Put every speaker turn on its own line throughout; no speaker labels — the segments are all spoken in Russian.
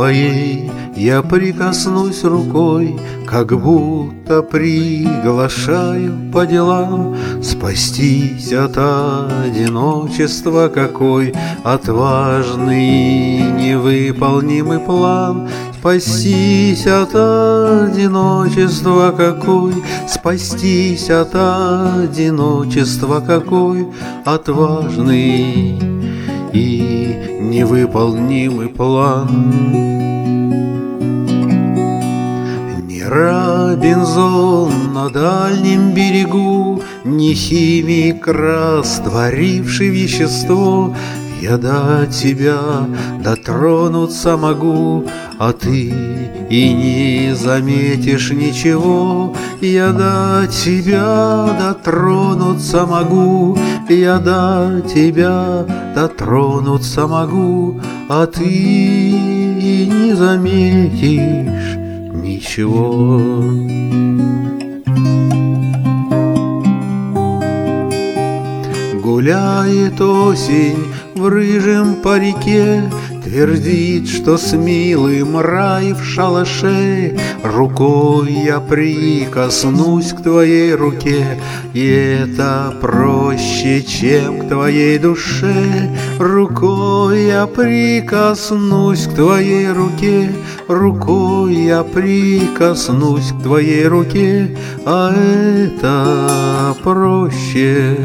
твоей я прикоснусь рукой, как будто приглашаю по делам. Спастись от одиночества, какой отважный и невыполнимый план. Спастись от одиночества, какой, спастись от одиночества, какой отважный и невыполнимый план. Ни Робинзон на дальнем берегу, ни химик, растворивший вещество. Я до тебя дотронуться могу, а ты и не заметишь ничего. Я до тебя дотронуться могу, я до тебя дотронуться могу, а ты и не заметишь ничего. Гуляет осень в рыжем парике, твердит, что с милым рай в шалаше. Рукой я прикоснусь к твоей руке, и это проще, чем к твоей душе. Рукой я прикоснусь к твоей руке, рукой я прикоснусь к твоей руке, а это проще,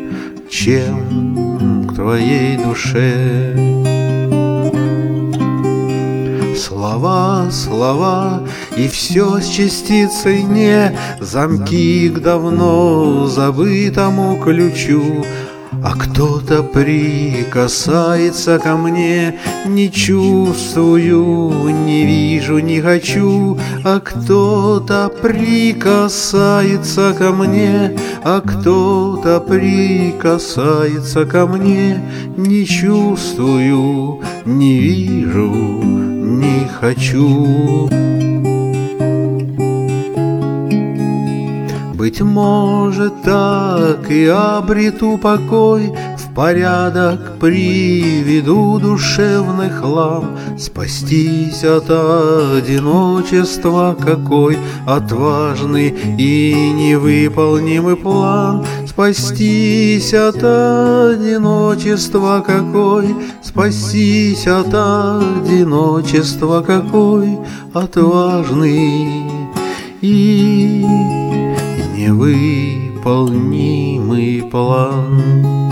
чем к твоей душе. Слова, слова, и все с частицей «не», замки к давно забытому ключу. А кто-то прикасается ко мне, не чувствую, не вижу, не хочу. А кто-то прикасается ко мне, а кто-то прикасается ко мне, не чувствую, не вижу, не хочу. Быть может, так и обрету покой, в порядок приведу душевный хлам. Спастись от одиночества, какой отважный и невыполнимый план. Спастись от одиночества, какой, спастись от одиночества, какой отважный и невыполнимый план.